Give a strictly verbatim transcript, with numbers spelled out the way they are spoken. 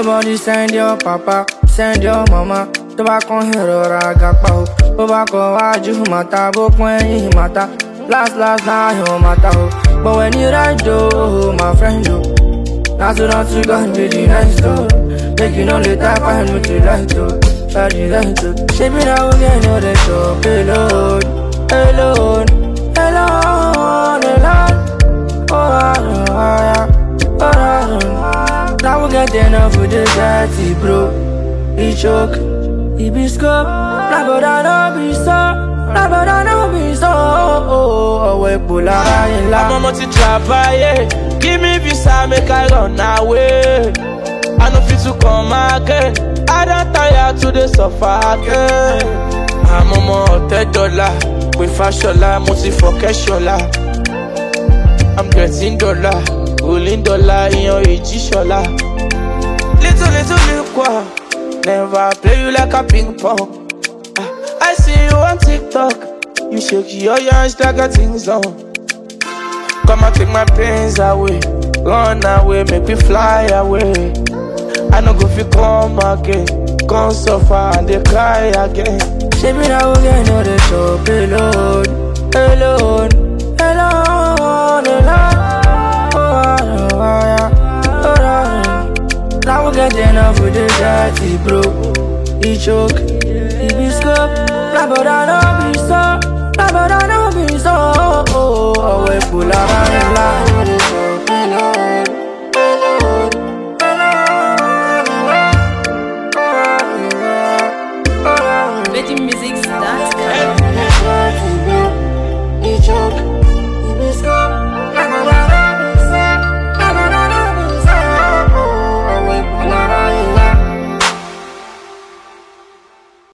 Somebody send your papa, send your mama. To back on hero ragapa. Go back on waju mata, book when you mata. Last last now you mata. But when you ride though, my friend you. Now to not to go be the nice though. Make you know the type I know to like to. Body like to. Shape it out again, know the show. Alone, alone, alone, alone. Oh, yeah, oh, yeah. Now we get enough with the dirty bro. He choke, he be scope. Nah, but I know be so. Nah, but I know be so. Oh, oh, we pull out in la. I'm a multi-travailler. Give me visa, make I run away. I know fit to come again. I don't tire to the suffer again. I'm a more dollar. We fashion la, multi for cash la. I'm getting dollar, rolling dollar in your age shola. Little little liquor, never play you like a ping pong. I see you on TikTok, you shake your hands like a thing's on. Come and take my pains away, run away, make me fly away. I no go fi come again, come suffer and they cry again. Shape it out again, know the show. Alone, alone, alone, alone. Oh, yeah, oh, yeah. Now we get enough with the dirty bro. He choke, he be scope. Nah, but I know be so. Nah, but I know